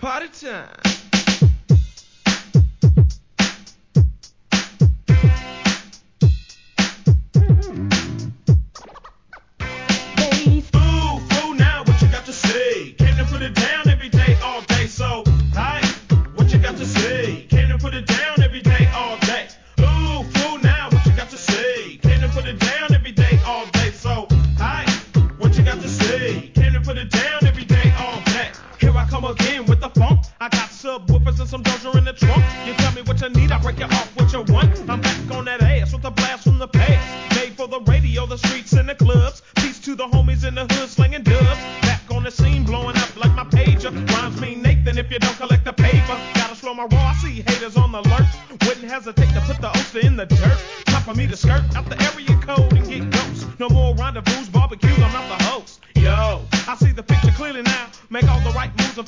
party time. Ooh, now what you got to say? Came to put it down every day, all day. So, hi, what you got to say? Came to put it down every day, all day. Ooh, fool, now what you got to say? Came to put it down every day, all day. So, hi, what you got to say? Came to put it down every day, all day. Here I come again with the funk. I got subwoofers and some doja in the trunk. You tell me what you need, I break it off what you want. I'm back on that ass with a blast from the past. Made for the radio, the streets, and the clubs. Peace to the homies in the hood slinging dubs. Back on the scene, blowing up like my pager. Rhymes mean Nathan if you don't collect the paper. Gotta slow my roll, I see haters on the alert. Wouldn't hesitate to put the oyster in the dirt. Time for me to skirt out the area code and get ghosts. No more rendezvous, barbecues, I'm not the host. Yo, I see the picture clearly now. Make all the right moves and